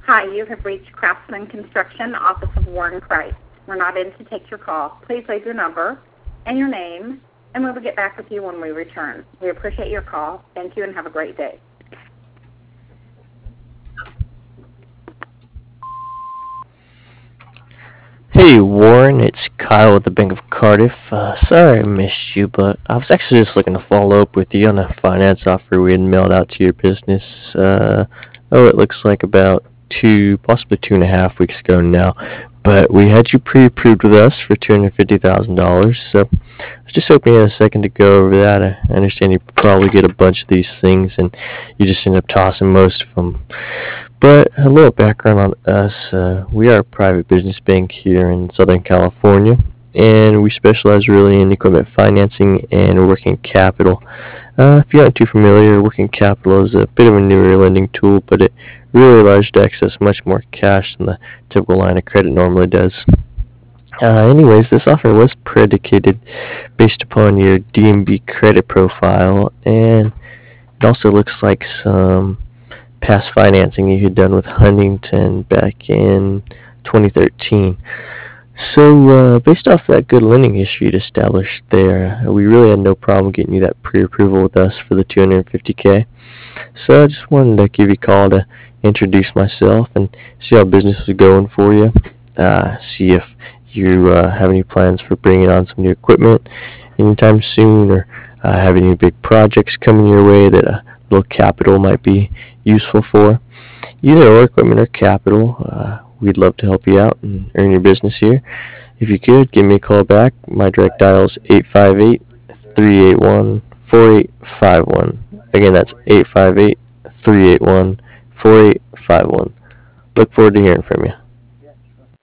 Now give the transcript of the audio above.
Hi, you have reached Craftsman Construction, Office of Warren Price. We're not in to take your call. Please leave your number and your name, and we will get back with you when we return. We appreciate your call. Thank you, and have a great day. Hey Warren, it's Kyle with the Bank of Cardiff. Sorry I missed you, but I was actually just looking to follow up with you on a finance offer we had mailed out to your business. It looks like about possibly 2.5 weeks ago now. But we had you pre-approved with us for $250,000. So I was just hoping you had a second to go over that. I understand you probably get a bunch of these things, and you just end up tossing most of them. But a little background on us. We are a private business bank here in Southern California, and we specialize really in equipment financing and working capital. If you aren't too familiar, working capital is a bit of a newer lending tool, but it really allows you to access much more cash than the typical line of credit normally does. Anyways, this offer was predicated based upon your DMB credit profile, and it also looks like some past financing you had done with Huntington back in 2013. So, based off that good lending history you'd established there, we really had no problem getting you that pre-approval with us for the 250K. So I just wanted to give you a call to introduce myself and see how business was going for you. See if you have any plans for bringing on some new equipment anytime soon, or have any big projects coming your way that a little capital might be useful for. Either or equipment or capital, we'd love to help you out and earn your business here. If you could, give me a call back. My direct dial is 858-381-4851. Again, that's 858-381-4851. Look forward to hearing from you.